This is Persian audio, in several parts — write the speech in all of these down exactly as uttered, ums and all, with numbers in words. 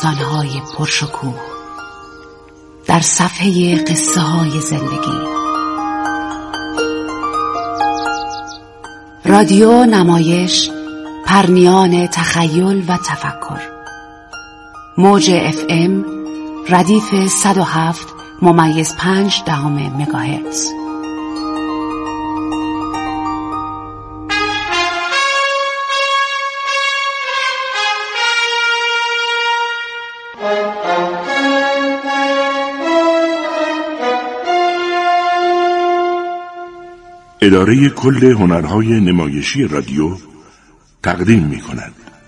داستان‌های پرشکوه در صفحه قصه های زندگی. رادیو نمایش پرنیان تخیل و تفکر. موج اف ام ردیف صد و هفت ممیز پنج دهم مگاهرتز. اداره کل هنرهای نمایشی رادیو تقدیم می کند.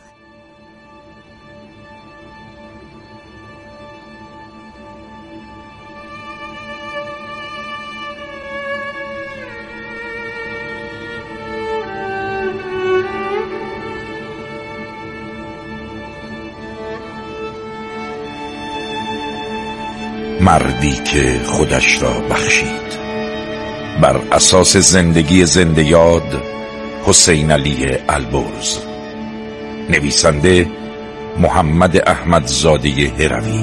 مردی که خودش را بخشید. بر اساس زندگی زنده یاد حسین علی البرز. نویسنده محمد احمدزاده هروی.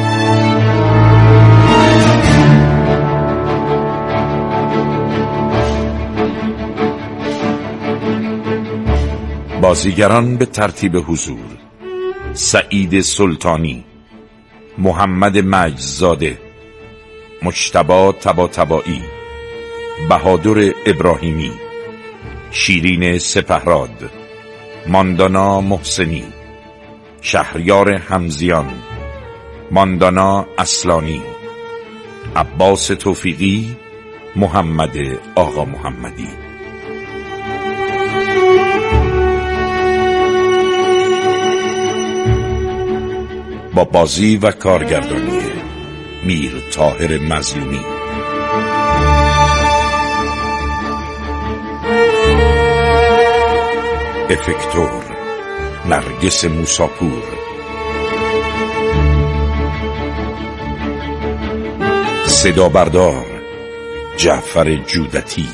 بازیگران به ترتیب حضور: سعید سلطانی، محمد مجدزاده، مجتبی طباطبایی، بهادر ابراهیمی، شیرین سپهراد، ماندانا محسنی، شهریار حمزیان، ماندانا اصلانی، عباس توفیقی، محمد آقا محمدی. با بازی و کارگردانی میر طاهر مظلومی. افکتور نرگس موساپور. صدا بردار جعفر جودتی.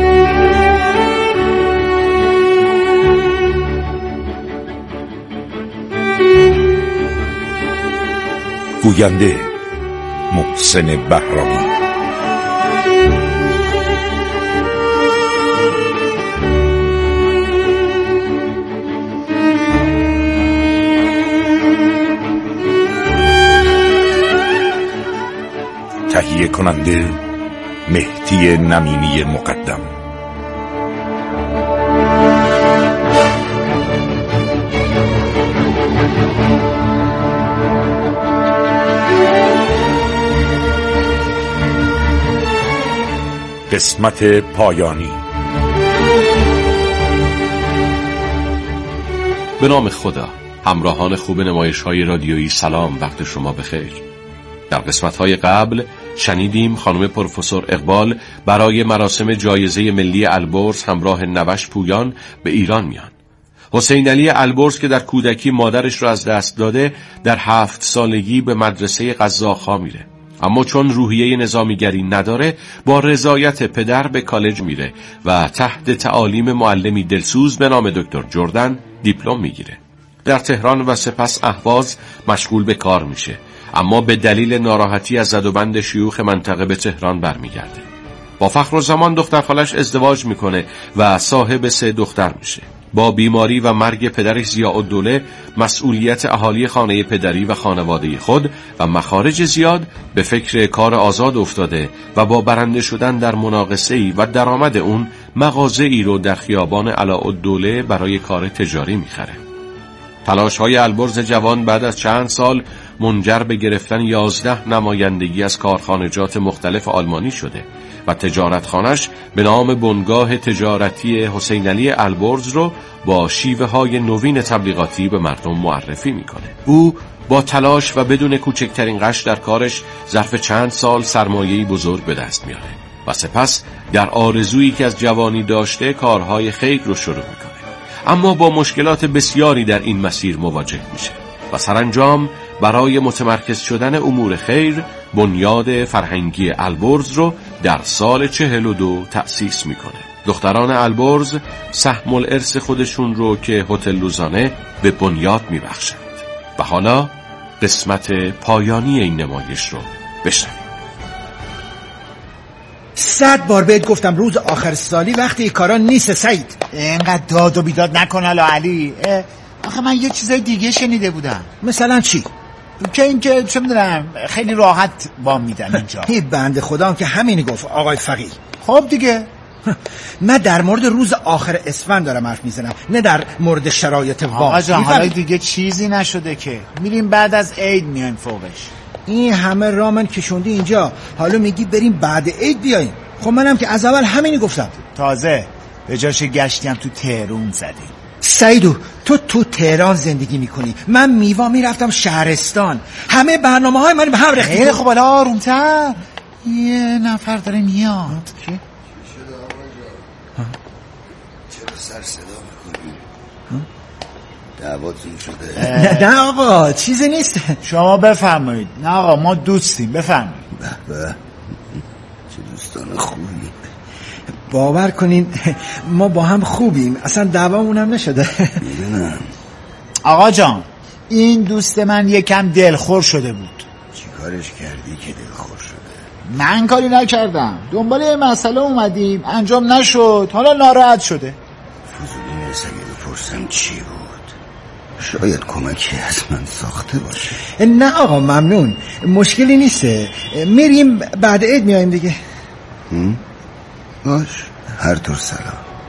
گوینده محسن بهرامی. تهیه کننده مهدی نمینی مقدم. قسمت پایانی. به نام خدا. همراهان خوب نمایش‌های رادیویی، سلام، وقت شما بخیر. در قسمت‌های قبل شنیدیم خانم پروفسور اقبال برای مراسم جایزه ملی البرز همراه نوش پویان به ایران میان. حسین علی البرز که در کودکی مادرش را از دست داده، در هفت سالگی به مدرسه قزاق‌ها میره. اما چون روحیه نظامیگری نداره، با رضایت پدر به کالج میره و تحت تعالیم معلمی دلسوز به نام دکتر جردن دیپلم میگیره. در تهران و سپس اهواز مشغول به کار میشه، اما به دلیل ناراحتی از زدوبند شیوخ منطقه به تهران برمیگرده. با فخرالزمان دختر خالش ازدواج میکنه و صاحب سه دختر میشه. با بیماری و مرگ پدرش ضیاءالدوله مسئولیت اهالی خانه پدری و خانواده خود و مخارج زیاد به فکر کار آزاد افتاده و با برنده شدن در مناقصه‌ای و درآمد اون مغازه‌ای رو در خیابان علاءالدوله برای کار تجاری میخره. تلاش‌های البرز جوان بعد از چند سال منجر به گرفتن یازده نمایندگی از کارخانجات مختلف آلمانی شده و تجارتخانش به نام بنگاه تجارتی حسین علی البرز رو با شیوه های نوین تبلیغاتی به مردم معرفی میکنه. او با تلاش و بدون کوچکترین غش در کارش ظرف چند سال سرمایه‌ای بزرگ به دست میاره و سپس در آرزویی که از جوانی داشته کارهای خیر رو شروع میکنه. اما با مشکلات بسیاری در این مسیر مواجه میشه و سرانجام برای متمرکز شدن امور خیر بنیاد فرهنگی البرز رو در سال چهل و دو تأسیس میکنه. دختران البرز سهم الارث خودشون رو که هتل لوزانه به بنیاد میبخشند و حالا قسمت پایانی این نمایش رو بشنوید. صد بار بهت گفتم روز آخر سالی وقتی این کارا نیست سعید. اینقدر داد و بیداد نکن الا علی. آخه من یه چیزای دیگه شنیده بودم. مثلا چی؟ که این که چه میدونم خیلی راحت وام میدن اینجا. هی بنده خدا هم که همینی گفت آقای فقیه. خب دیگه من در مورد روز آخر اسفند دارم حرف میزنم، نه در مورد شرایط وام. آقا جان حالا دیگه چیزی نشده که میریم بعد از عید میایم فوقش. این همه راه من کشوندی اینجا، حالا میگی بریم بعد عید بیاییم. خب منم که از اول همینی گفتم. تازه به جاش گشتیم تو تهران زدیم. سعیدو تو تو تهران زندگی میکنی، من میوا میرفتم شهرستان، همه برنامه های من به هم ریختی. خیلی خب حالا آرومتر، یه نفر داره میاد. کی؟ چرا سر صدا میکنی؟ دعواتون شده؟ نه نه آقا چیزی نیست. شما بفرمایید. نه آقا ما دوستیم، بفرمایید. به به چه دوستان خوبی. باور کنین ما با هم خوبیم، اصلا دعوامون هم نشده. میدونم. آقا جان این دوست من یکم دلخور شده بود. چی کارش کردی که دلخور شده؟ من کاری نکردم، دنبال یه مسئله اومدیم انجام نشد، حالا ناراحت شده. فضولی نیست اگه بپرسم چی بود؟ شاید کمکی از من ساخته باشه. نه آقا ممنون، مشکلی نیسته، میریم بعد عید میایم دیگه. باش هر طور سلام.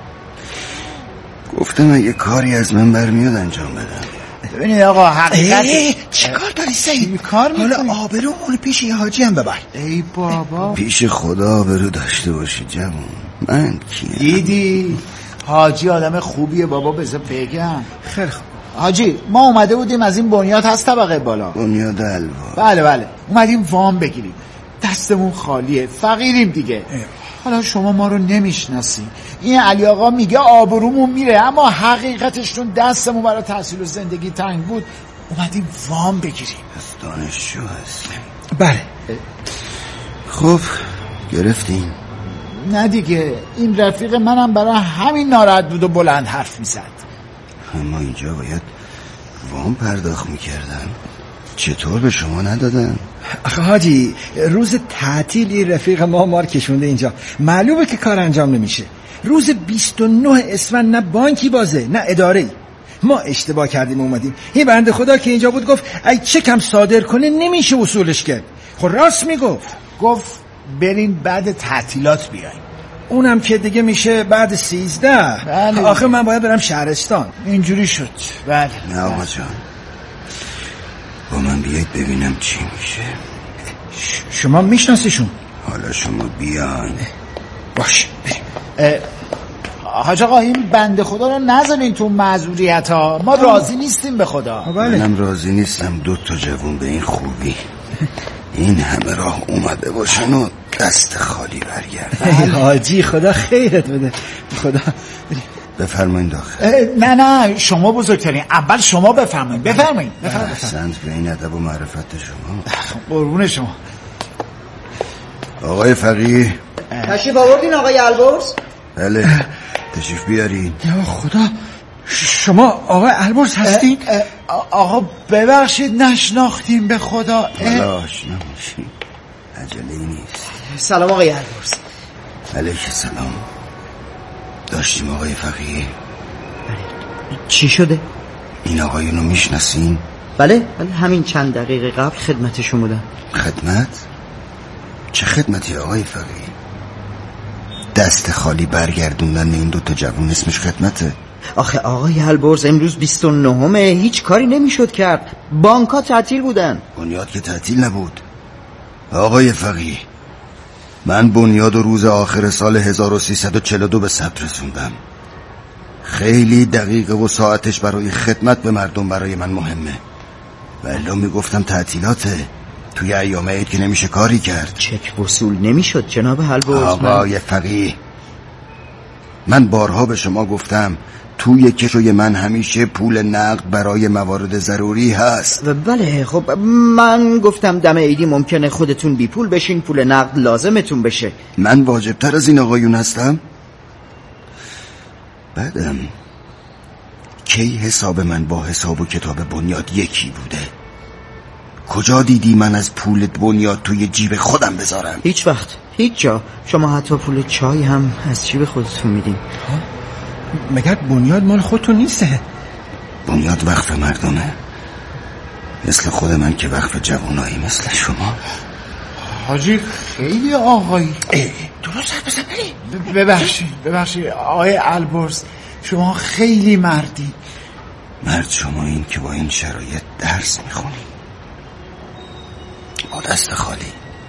گفتم اگه کاری از من برمیاد انجام بدم. ببینید آقا حقیقت چی کار داری سعید؟ کار میکنی؟ حالا آبرومون پیش یه حاجی هم ببر. ای بابا پیش خدا آبرو داشته باشی جوون. من کیم؟ دیدی حاجی آدم خوبیه بابا، بذار بگم. خیلی خوب حاجی ما اومده بودیم از این بنیاد هست طبقه بالا. بنیاد الوا. بله بله اومدیم وام بگیریم، دستمون خالیه، فقیریم دیگه. اه. حالا شما ما رو نمیشناسی، این علی آقا میگه آبرومون میره، اما حقیقتشون دستمون برای تحصیل و زندگی تنگ بود، اومدیم وام بگیریم. پس دانشجو هستی؟ بله. خب گرفتیم. نه دیگه این رفیق منم برای همین ناراحت بود و بلند حرف میزد. اما اینجا باید وام پرداخت میکردن، چطور به شما ندادن؟ آخه حاجی روز تعطیلی رفیق ما مار کشونده اینجا، معلومه که کار انجام نمیشه. روز بیست و نه اسفند نه بانکی بازه نه اداره‌ای. ما اشتباه کردیم اومدیم. این بنده خدا که اینجا بود گفت ای چه کم صادر کنه نمیشه وصولش کرد. خب راست میگفت. گفت بریم بعد تعطیلات بیایم. اونم که دیگه میشه بعد سیزده. بله. آخه من باید برم شهرستان. اینجوری شد. بله. نه آقا جان با من بیایید ببینم چی میشه. شما میشناسیشون؟ حالا شما بیان. باش حاج آقا این بنده خدا رو نذارین تو معذوریت ها، ما راضی نیستیم به خدا. بله. منم راضی نیستم دو تا جوون به این خوبی این همه راه اومده باشن و دست خالی برگردن. حاجی خدا خیرت بده. خدا بفرمایید داخل. نه نه شما بزرگترین، اول شما بفرمایید. بفرمایید احسنت به این ادب و معرفت شما. قربون شما. آقای فقیه تشریف آوردین آقای البرز؟ بله تشریف بیارین. یا خدا شما آقای البرز هستین؟ آقا ببخشید نشناختیم به خدا. حالا آشنا میشین، عجله نیست. سلام آقای البرز. علیک سلام. داشتیم آقای فقیه. چی شده؟ این آقایونو میشناسین؟ بله بله همین چند دقیقه قبل خدمتشون بودم. خدمت؟ چه خدمتی آقای فقیه؟ دست خالی برگردوندن این دوتا جوون اسمش خدمته؟ آخه آقای البرز امروز بیست و نهمه، هیچ کاری نمیشد کرد، بانک‌ها تعطیل بودن. بنیاد که تعطیل نبود آقای فقیه. من بنیاد و روز آخر سال هزار و سیصد و چهل و دو به ثبت رسوندم. خیلی دقیقه و ساعتش برای خدمت به مردم برای من مهمه، ولی میگفتم تعطیلاته، توی ایام عید که نمیشه کاری کرد. چک وصول نمیشد جناب البرز. آقای من... فقیه من بارها به شما گفتم توی کشوی من همیشه پول نقد برای موارد ضروری هست. بله خب من گفتم دم عیدی ممکنه خودتون بی پول بشین، پول نقد لازمتون بشه. من واجب تر از این آقایون هستم؟ بعدم کی حساب من با حساب و کتاب بنیاد یکی بوده؟ کجا دیدی من از پول بنیاد توی جیب خودم بذارم؟ هیچ وقت، هیچ جا. شما حتی پول چای هم از جیب خودتون میدین. مگر بنیاد مال خودتون نیسته؟ بنیاد وقف مردمه، مثل خود من که وقف جوانایی مثل شما. حاجی خیلی آقایی. درست حرف بزن بری. ببخشید ببخشید آقای البرز، شما خیلی مردی. مرد شما این که با این شرایط درس میخونی با دست خالی.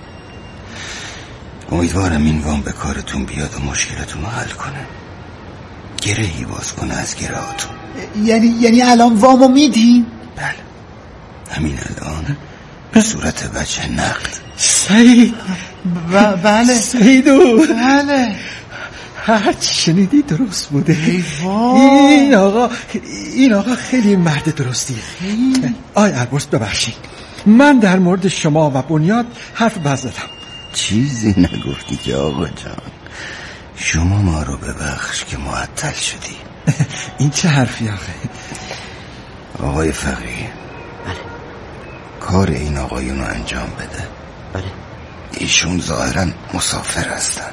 امیدوارم این وام به کارتون بیاد و مشکلتون رو حل کنه، گرهی باز کنه از گرهاتون. یعنی یعنی الان وامو میدین؟ بله، همین الان به صورت وجه نقد. سعید. ب- بله سعیدو. بله، هر چی شنیدی درست بوده. ای وای. این آقا این آقا خیلی مرد درستیه. آی البرز ببخشید، من در مورد شما و بنیاد حرف بزدم. چیزی نگفتی که آقا جان. شما ما رو ببخش که معطل شدی. این چه حرفی آخه؟ آقای فقیه، بله. کار این آقایون رو انجام بده. بله. ایشون ظاهرا مسافر هستن.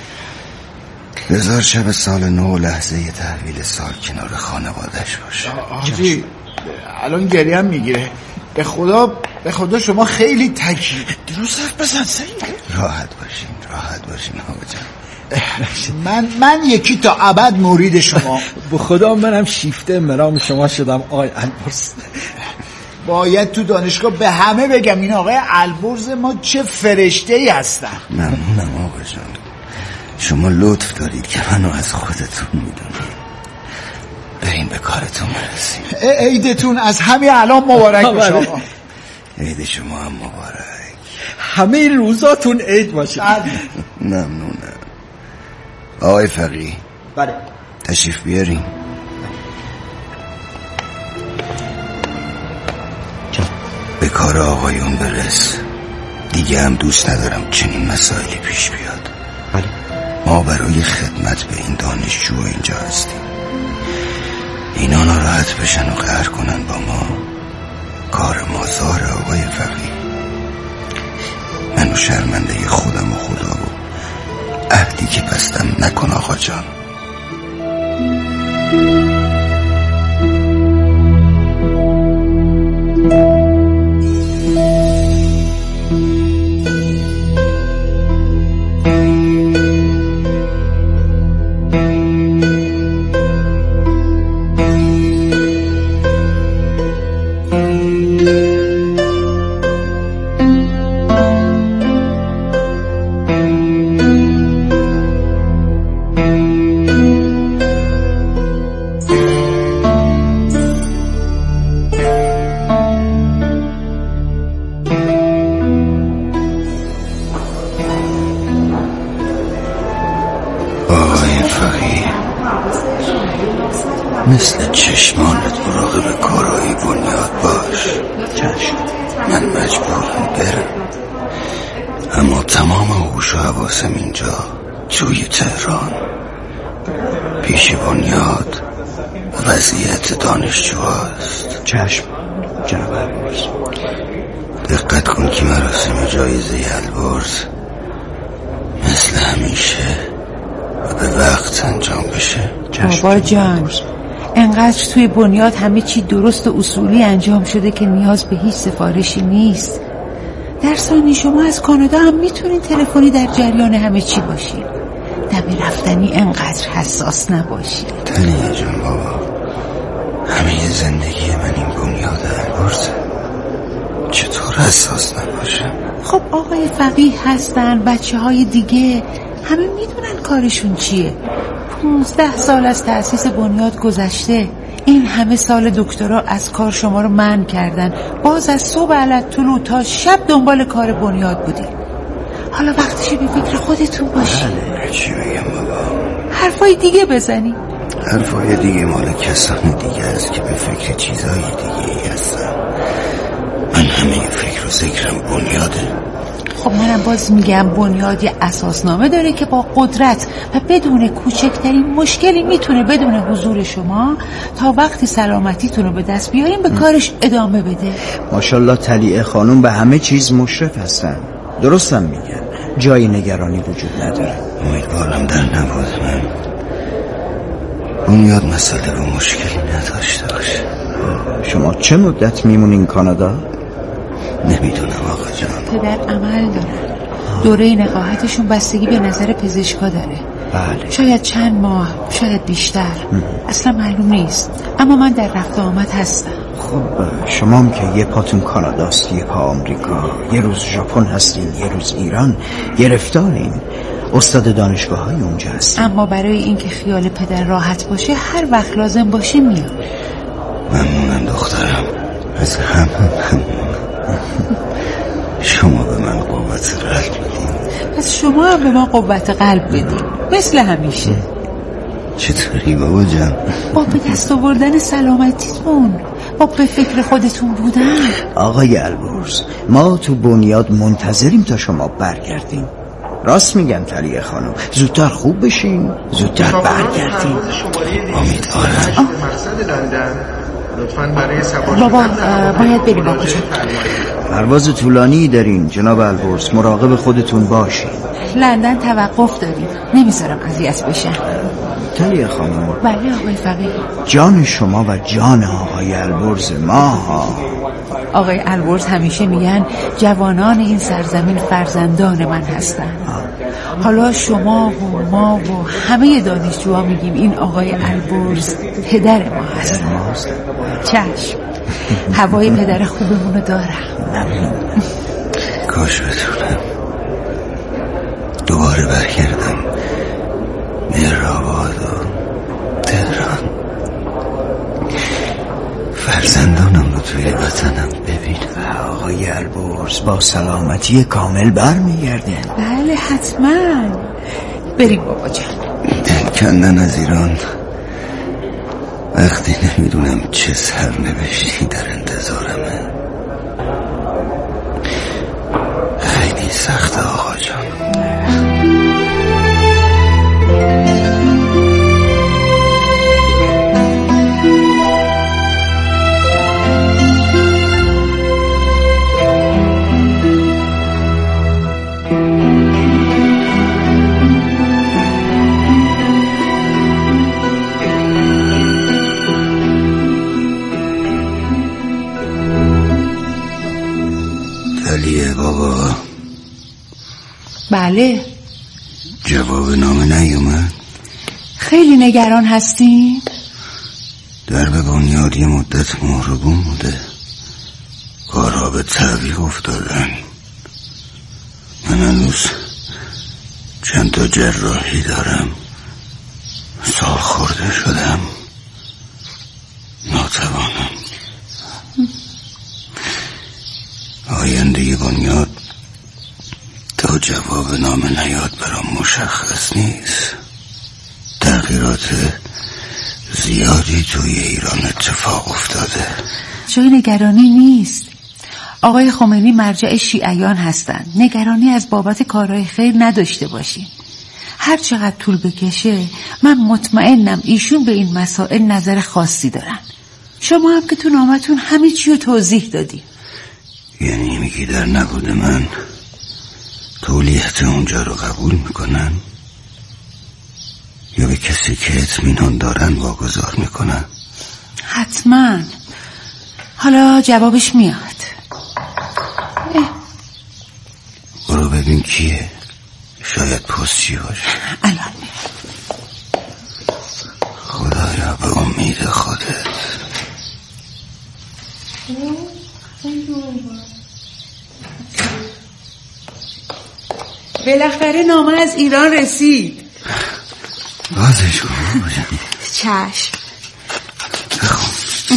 بذار شب سال نو لحظه تحویل سال کنار خانوادش باشه. حاجی الان گریه هم میگیره. به خدا به خدا شما خیلی تکی. درست حرف بزن سعید. راحت باشین راحت باشین آقا جان. من من یکی تا ابد مرید شما. به خدا منم شیفته مرام شما شدم آقای البرز. باید تو دانشگاه به همه بگم این آقای البرز ما چه فرشته‌ای هستن. ممنونم آقا جان، شما لطف دارید که منو از خودتون میدونید. بریم به کارتون برسیم. عیدتون از همین الان مبارک باشه آقا. عید شما هم مبارک. همه روزاتون عید باشه. ممنونم. آقای فقیه. بله. تشریف بیاریم. به کار آقایون برس. دیگه هم دوست ندارم چنین مسائلی پیش بیاد. بله. ما برای خدمت به این دانشجو اینجا هستیم. اینا ناراحت بشن و قهر کنن با ما، کار ما زار آقای فقیه. منو شرمنده خودم و خدا و عهدی که بستم نکن آقا جان. مثل چشمانت مراقب کارهای بنیاد باش. چشم. من مجبورم برم، اما تمام هوش و حواسم اینجا توی تهران پیش بنیاد وضعیت دانشجو هست. چشم جناب البرز. دقت کن که مراسم جایزه البرز مثل همیشه و به وقت انجام بشه. بابا جان، انقدر توی بنیاد همه چی درست و اصولی انجام شده که نیاز به هیچ سفارشی نیست. در ثانی شما از کانادا هم میتونین تلفنی در جریان همه چی باشین. دم رفتنی انقدر حساس نباشین. تلیه جان بابا، همه زندگی من این بنیاد البرزه، چطور حساس نباشم؟ خب آقای فقیه هستن، بچه های دیگه همه میدونن کارشون چیه. پونزده سال از تأسیس بنیاد گذشته، این همه سال دکترا از کار شما رو منع کردن، باز از صبح علت طلوع تا شب دنبال کار بنیاد بودیم. حالا وقتشه به فکر خودتون باشی. بله، چی بگم بابا؟ حرفای دیگه بزنی. حرفای دیگه مال کسان دیگه است که به فکر چیزای دیگه ای هستم. من همه فکر و ذکرم بنیاده. خب منم باز میگم بنیاد یه اساسنامه داره که با قدرت و بدون کوچکترین مشکلی میتونه بدون حضور شما تا وقتی سلامتیتون رو به دست بیاریم به کارش ادامه بده. ماشاءالله طلیعه خانم به همه چیز مشرف هستن. درستم میگن، جای نگرانی وجود نداره. امیدوارم در نبود من بنیاد مسئله رو مشکلی نداشته باشه. شما چه مدت میمونین کانادا؟ نمیدونم آقا جان. پدر عمل دارن، دوره نقاهتشون بستگی به نظر پزشکا داره. بله. شاید چند ماه، شاید بیشتر، اصلا معلوم نیست، اما من در رفت و آمد هستم. خب شما هم که یه پاتون کاناداست، یه پا آمریکا، یه روز ژاپن هستین، یه روز ایران، گرفتارین، استاد دانشگاه های اونجا هستین. اما برای اینکه خیال پدر راحت باشه هر وقت لازم باشه میام. ممنونم دخترم، از هم هم شما به من قوت قلب بدین. پس شما هم به ما قوت قلب بدین مثل همیشه. چطوری بابا جان؟ با به دست آوردن سلامتیتون، با به فکر خودتون بودن. آقای البرز، ما تو بنیاد منتظریم تا شما برگردین. راست میگن طلیعه خانم، زودتر خوب بشین، زودتر برگردین. امیدوارم. بابا باید بریم بابا جان. پرواز طولانی دارین جناب البرز، مراقب خودتون باشین. لندن توقف داریم، نمیذارم اذیت بشن. طلیعه خانم. بله آقای فقیه. جان شما و جان آقای البرز ما ها. آقای البرز همیشه میگن جوانان این سرزمین فرزندان من هستن. حالا شما و ما و همه دانشجوها میگیم این آقای البرز پدر ما هستن. چشم، هوای پدر خوبمونو دارم. کاش بتونم دوباره برگردم مهرآباد و تهران، فرزندانم رو توی وطنم ببینم. و آقای البرز با سلامتی کامل برمیگردین. بله حتما. بریم بابا جان. دل کندن از ایران وقتی نمیدونم چه سرنوشتی در انتظارمه خیلی سخته آقا جان. علیه بابا. بله. جواب نامه نیومد؟ خیلی نگران هستیم؟ در به بنیاد یه مدت مهربون بوده، کارها به تعویق افتادن. من هنوز چند تا جراحی دارم، سال خورده شدم، ناتوانم. آینده بنیاد تا جواب نامه نیاد برام مشخص نیست. تغییرات زیادی توی ایران اتفاق افتاده. جای نگرانی نیست. آقای خمینی مرجع شیعیان هستند. نگرانی از بابت کارهای خیر نداشته باشین. هر چقدر طول بکشه من مطمئنم ایشون به این مسائل نظر خاصی دارن. شما هم که تو نامتون همه چی رو توضیح دادی. یعنی میگی در نبود من تولیت اونجا رو قبول میکنن یا به کسی که اطمینان دارن واگذار میکنن؟ حتما. حالا جوابش میاد. برو ببین کیه، شاید پستچی باشه. الان میاد. خدایا به امید خودت. بالاخره نامه از ایران رسید. بازش کن باشم. چشم. بخون.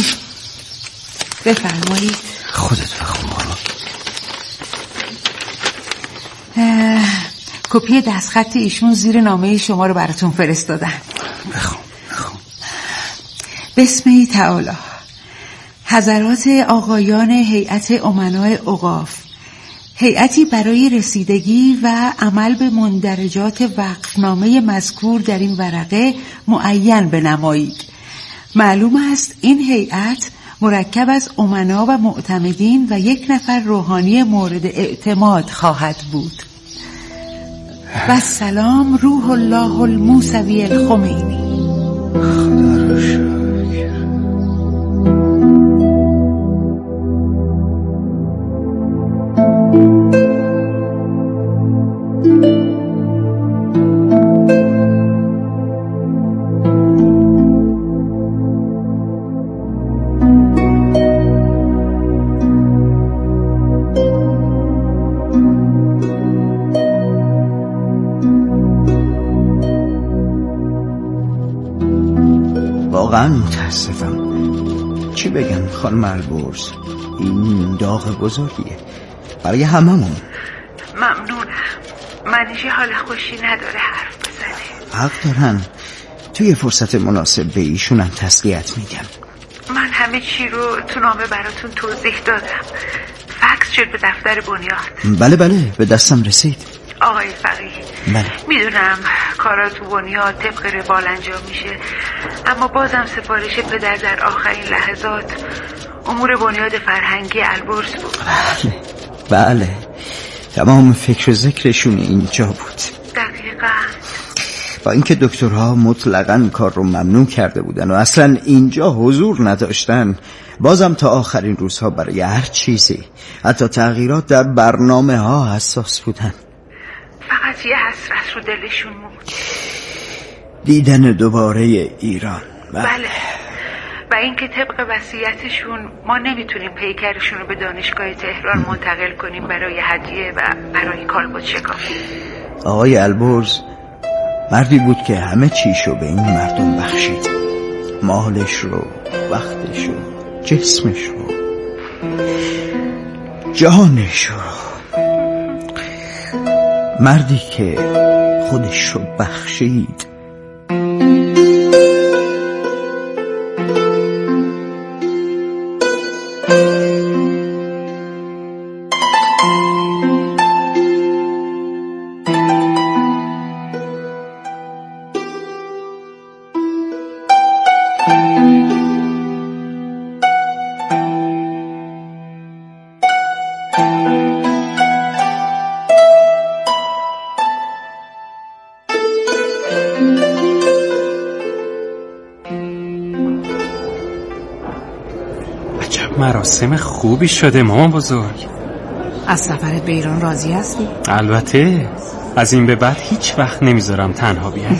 بفرمایید. خودت بخون بارو. کپی دستخط ایشون زیر نامه شما رو براتون فرستادن. بخون بخون. بسم تعالی. حضرات آقایان هیئت امنای اوقاف، هیئتی برای رسیدگی و عمل به مندرجات وقفنامه مذکور در این ورقه معین بنمایید. معلوم است این هیئت مرکب از امنا و معتمدین و یک نفر روحانی مورد اعتماد خواهد بود. و سلام روح الله الموسوی الخمینی. خدا رو شکر. واقعا متاسفم. چی بگم خانم البرز، این داغ بزرگیه برای هممون. ممنونم. منیژه حال خوشی نداره حرف بزنه. حق دارن. توی فرصت مناسب به ایشونم تسلیت میگم. من همه چی رو تو نامه براتون توضیح دادم. فکس شد به دفتر بنیاد. بله بله به دستم رسید. آقای فقیه، بله میدونم کارا تو بنیاد طبق روال انجام میشه، اما بازم سفارش پدر در آخرین لحظات امور بنیاد فرهنگی البرز بود. بله بله تمام فکر و ذکرشون اینجا بود. دقیقاً. با اینکه دکترها مطلقاً کار رو ممنوع کرده بودن و اصلا اینجا حضور نداشتن، بازم تا آخرین روزها برای هر چیزی، حتی تغییرات در برنامه ها حساس بودن. فقط یه حسرت رو دلشون بود، دیدن دوباره ایران. بله, بله. و اینکه طبق وصیتشون ما نمیتونیم پیکرشون رو به دانشگاه تهران منتقل کنیم برای هدیه و برای کالبد شکافی. آقای البرز مردی بود که همه چیشو به این مردم بخشید، مالش رو، وقتش رو، جسمش رو، جانش رو. مردی که خودش رو بخشید. مراسم خوبی شده مامان بزرگ. از سفرت به ایران راضی هستی؟ البته. از این به بعد هیچ وقت نمیذارم تنها بیام.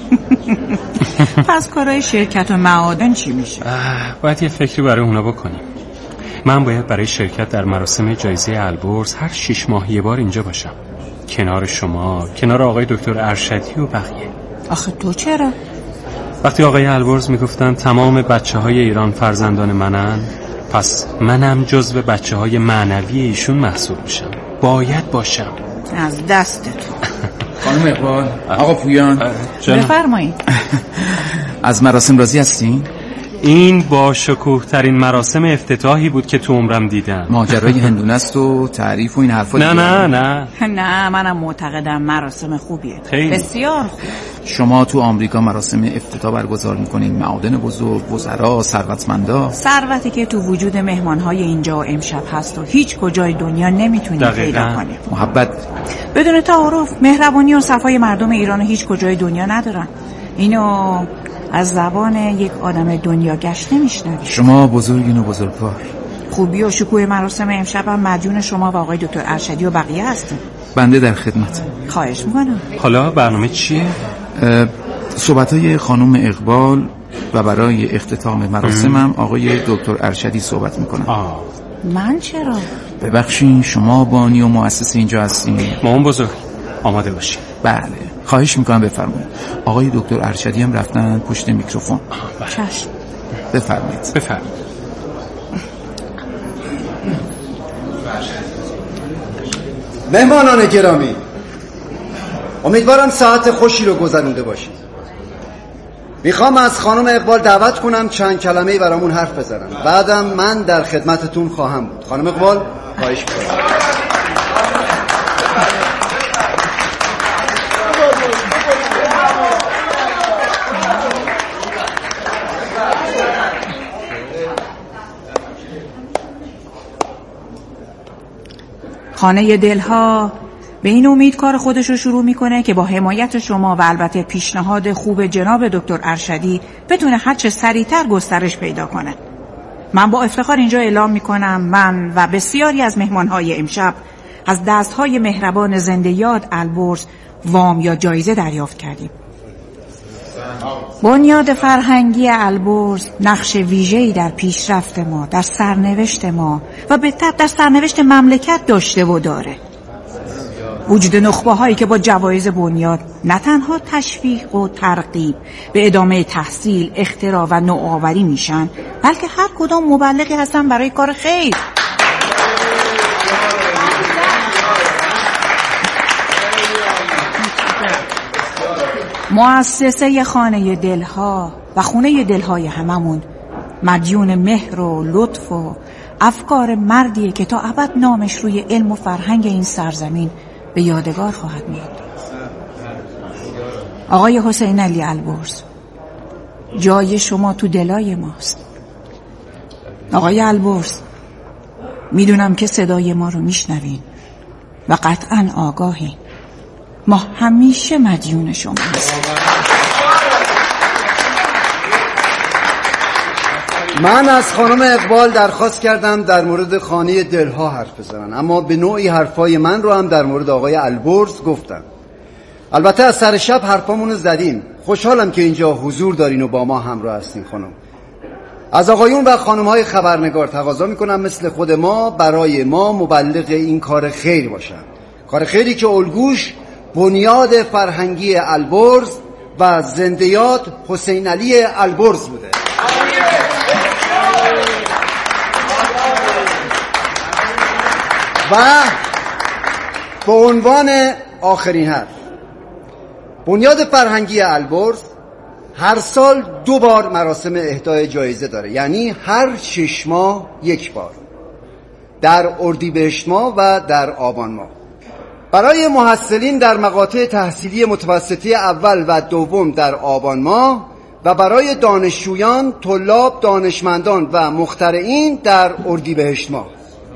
پس کارهای شرکت و معادن چی میشه؟ باید یه فکری برای اونا بکنیم. من باید برای شرکت در مراسم جایزه البرز هر شش ماه یه بار اینجا باشم، کنار شما، کنار آقای دکتر ارشدی و بقیه. آخه تو چرا؟ وقتی آقای البرز میگفتن تمام بچه های ایران فرزندان منن، پس منم جزو بچه های معنوی ایشون محسوب میشم. باید باشم. از دستتون. خانم اقبال، آقا پویان، بفرمایید. از مراسم راضی هستین؟ این با شکوه ترین مراسم افتتاحی بود که تو عمرم دیدم. ماجرای هندونه است و تعریف و این حرفا. نه نه نه نه منم معتقدم مراسم خوبیه. خیلی. بسیار خوب. شما تو آمریکا مراسم افتتاح برگزار میکنین، معادن بزرگ، وزرا، ثروتمندا. ثروتی که تو وجود مهمانهای اینجا و امشب هست و هیچ کجای دنیا نمیتونیم پیدا کنیم. محبت بدون تعارف، مهربانی و صفای مردم ایران هیچ کجای دنیا ندارن. اینو از زبان یک آدم دنیا گشته میشنوید. شما بزرگین و بزرگوار. خوبی و شکوه مراسم امشب هم مدیون شما و آقای دکتر ارشدی و بقیه هستیم. بنده در خدمت. خواهش میکنم. حالا برنامه چیه؟ صحبت‌های خانم اقبال و برای اختتام مراسمم آقای دکتر ارشدی صحبت میکنن. آه. من چرا؟ ببخشین، شما بانی و مؤسس اینجا هستین. مامان بزرگ آماده باشین. بله خواهش میکنم بفرمایید. آقای دکتر ارشدی هم رفتن پشت میکروفون. چشم. بفرمایید. بفرمایید. مهمانان گرامی، امیدوارم ساعت خوشی رو گذرونده باشید. میخوام از خانم اقبال دعوت کنم چند کلمه‌ای برامون حرف بزنن، بعدم من در خدمتتون خواهم بود. خانم اقبال خواهش میکنم. خانه دلها به این امید کار خودش رو شروع میکنه که با حمایت شما و البته پیشنهاد خوب جناب دکتر ارشدی بتونه هرچه سریعتر گسترش پیدا کنه. من با افتخار اینجا اعلام میکنم من و بسیاری از مهمانهای امشب از دستهای مهربان زنده یاد البرز وام یا جایزه دریافت کردیم. بنیاد فرهنگی البرز نقش ویژه‌ای در پیشرفت ما، در سرنوشت ما و به تبع در سرنوشت مملکت داشته و داره. وجود نخبه هایی که با جوایز بنیاد نه تنها تشویق و ترغیب به ادامه تحصیل، اختراع و نوآوری میشن، بلکه هر کدام مبلغی هستن برای کار خیر. مؤسسه خانه دلها و خونه دلهای هممون مدیون مهر و لطف و افکار مردیه که تا ابد نامش روی علم و فرهنگ این سرزمین به یادگار خواهد ماند. آقای حسین علی البرز، جای شما تو دلای ماست. آقای البرز، میدونم که صدای ما رو میشنوین و قطعاً آگاهین. ما همیشه مدیون شما هستیم. من از خانم اقبال درخواست کردم در مورد خانه دلها حرف بزنن، اما به نوعی حرفای من رو هم در مورد آقای البرز گفتن. البته از سر شب حرفامونو زدیم. خوشحالم که اینجا حضور دارین و با ما همراه هستین. خانم، از آقایون و خانم‌های خبرنگار تقاضا میکنم مثل خود ما برای ما مبلغ این کار خیر باشن، کار خیری که الگوش بنیاد فرهنگی البرز و زنده یاد حسین علی البرز بوده. و به عنوان آخرین حرف، بنیاد فرهنگی البرز هر سال دو بار مراسم اهدای جایزه داره، یعنی هر شش ماه یک بار، در اردیبهشت ماه و در آبان ماه. برای محصلین در مقاطع تحصیلی متوسطه اول و دوم در آبان ماه و برای دانشجویان، طلاب، دانشمندان و مخترعین در اردیبهشت ماه.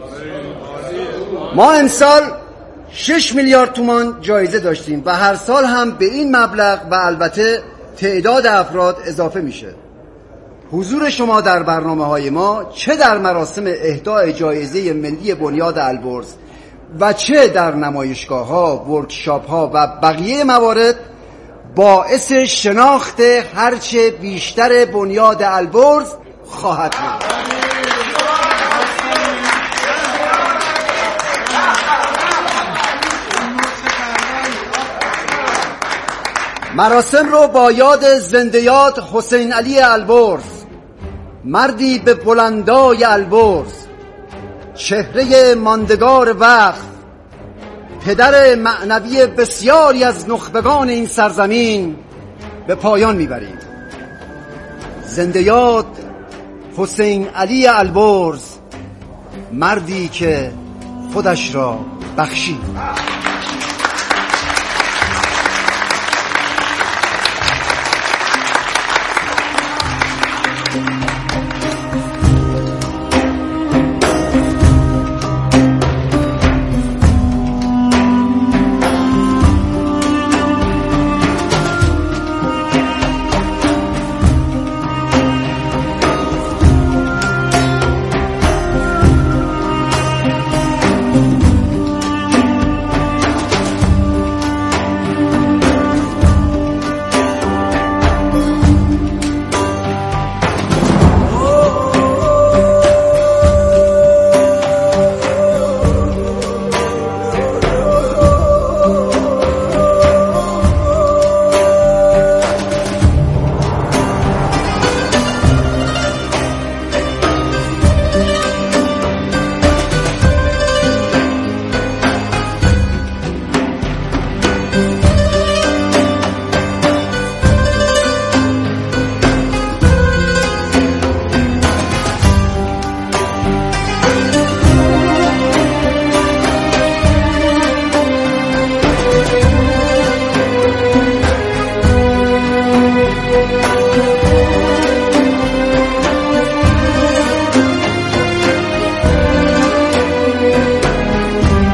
ما امسال شش میلیارد تومان جایزه داشتیم و هر سال هم به این مبلغ و البته تعداد افراد اضافه میشه. حضور شما در برنامه های ما، چه در مراسم اهدای جایزه ملی بنیاد البرز و چه در نمایشگاه ها، ورکشاپ ها و بقیه موارد، باعث شناخت هرچه بیشتر بنیاد البرز خواهد بود. مراسم رو با یاد زنده یاد حسین علی البرز، مردی به بلندای البرز، چهره ماندگار وقت، پدر معنوی بسیاری از نخبگان این سرزمین، به پایان میبریم. زنده یاد حسین علی البرز، مردی که خودش را بخشید.